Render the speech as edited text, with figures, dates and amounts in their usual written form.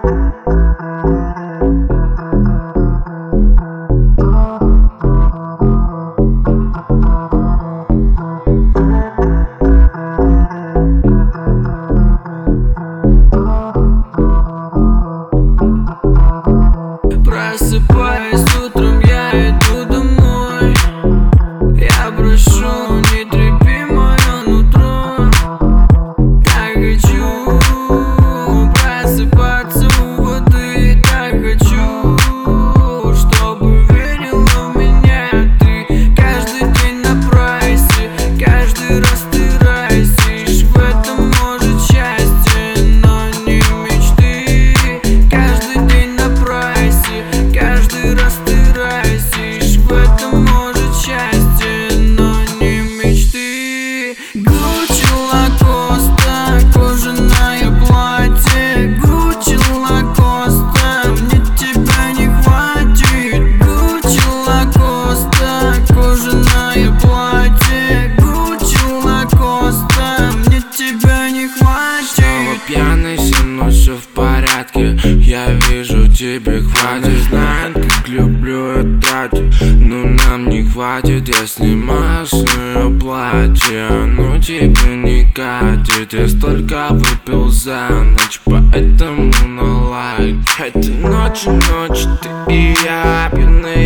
Просыпаясь утром, я иду домой. Я прошу, не трепи мое нутро. Так хочу просыпаться у воды. Так хочу, чтобы верила в меня ты. Каждый день на прайсе, каждый раз ты растешь. В этом может счастье, но не мечты. Каждый день на прайсе, каждый раз ты растешь. В этом может счастье, но не мечты. Гуччи Лакоста, кожаное платье. Гуччи Лакоста, мне тебя не хватит. Гуччи Лакоста, кожаное платье. Гуччи Лакоста, мне тебя не хватит. Снова пьяный, все но все в порядке. Я вижу, тебе хватит. Знает, как люблю я тратить, но нам не хватит. Я снимаю с нее платье, но тебе не катит. Я столько выпил за ночь, поэтому на лайк. Этой ночью, ты и я пьяные.